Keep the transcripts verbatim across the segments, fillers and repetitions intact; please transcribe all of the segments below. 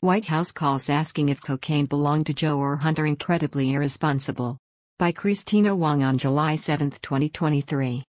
White House calls asking if cocaine belonged to Joe or Hunter incredibly irresponsible. By Christina Wong on July seventh, twenty twenty-three.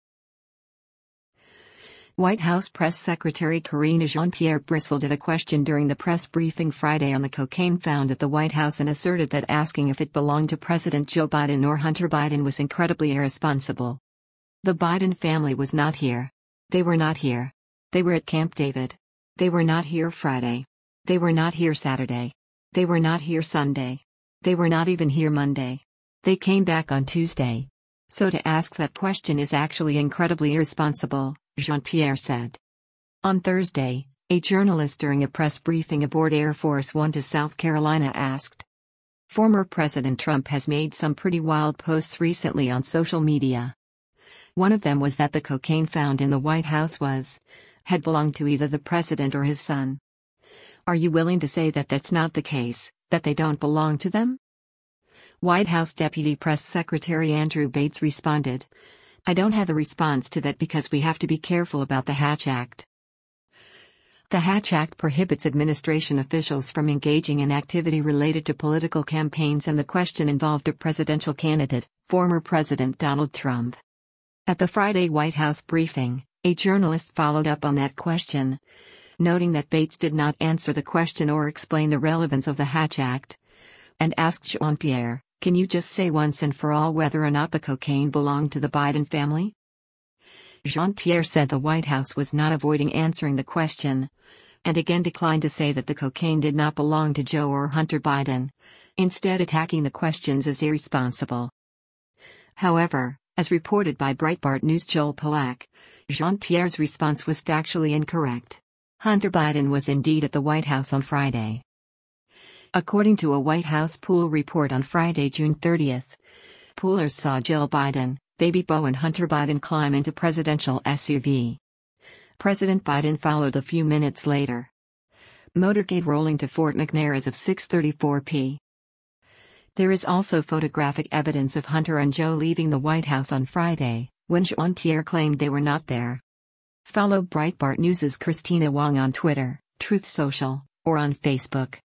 White House Press Secretary Karine Jean-Pierre bristled at a question during the press briefing Friday on the cocaine found at the White House and asserted that asking if it belonged to President Joe Biden or Hunter Biden was incredibly irresponsible. The Biden family was not here. They were not here. They were at Camp David. They were not here Friday. They were not here Saturday. They were not here Sunday. They were not even here Monday. They came back on Tuesday. So to ask that question is actually incredibly irresponsible, Jean-Pierre said. On Thursday, a journalist during a press briefing aboard Air Force One to South Carolina asked. Former President Trump has made some pretty wild posts recently on social media. One of them was that the cocaine found in the White House was, had belonged to either the president or his son. Are you willing to say that that's not the case, that they don't belong to them? White House Deputy Press Secretary Andrew Bates responded, I don't have a response to that because we have to be careful about the Hatch Act. The Hatch Act prohibits administration officials from engaging in activity related to political campaigns, and the question involved a presidential candidate, former President Donald Trump. At the Friday White House briefing, a journalist followed up on that question, noting that Bates did not answer the question or explain the relevance of the Hatch Act, and asked Jean-Pierre, can you just say once and for all whether or not the cocaine belonged to the Biden family? Jean-Pierre said the White House was not avoiding answering the question, and again declined to say that the cocaine did not belong to Joe or Hunter Biden, instead attacking the questions as irresponsible. However, as reported by Breitbart News' Joel Pollack, Jean-Pierre's response was factually incorrect. Hunter Biden was indeed at the White House on Friday. According to a White House pool report on Friday, June thirtieth, poolers saw Jill Biden, baby Beau and Hunter Biden climb into presidential S U V. President Biden followed a few minutes later. Motorcade rolling to Fort McNair as of six thirty-four p. There is also photographic evidence of Hunter and Joe leaving the White House on Friday, when Jean-Pierre claimed they were not there. Follow Breitbart News' Christina Wong on Twitter, Truth Social, or on Facebook.